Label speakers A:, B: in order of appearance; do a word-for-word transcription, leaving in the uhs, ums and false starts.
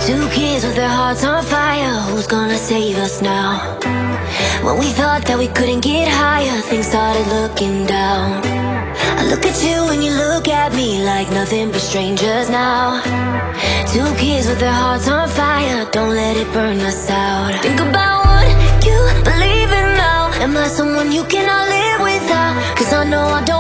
A: Two kids with their hearts on fire, who's gonna save us now? When we thought that we couldn't get higher, things started looking down. I look at you and you look at me like nothing but strangers now. Two kids with their hearts on fire, don't let it burn us out. Think about what you believe in now. Am I someone you cannot live without? Cause I know I don't